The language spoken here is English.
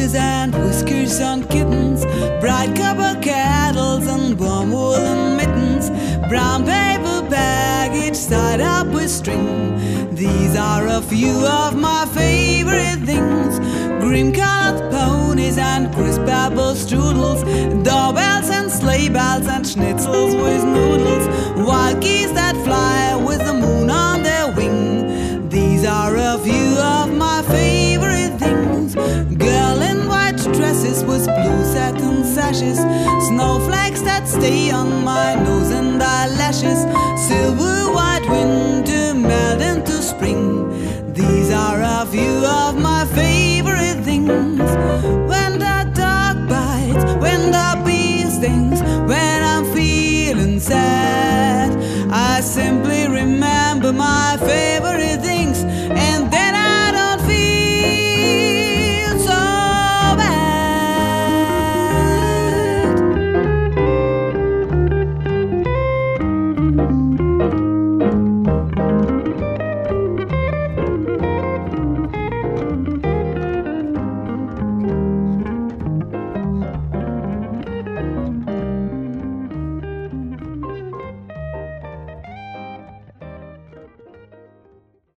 ponies and whiskers on kittens, bright copper kettles and warm woolen mittens, brown paper baggage tied up with string. These are a few of my favorite things. Cream-colored ponies and crisp apple strudels, doorbells and sleigh bells and schnitzels with noodles, wild geese that fly with the moon on their wing. These are a few of my favorite things. Girl in white dresses with blue satin sashes, snowflakes that stay on my nose and eyelashes, silver white winter melt into spring. These are a few of my favorite things. When the dog bites, when the bee stings, when I'm feeling sad, I simply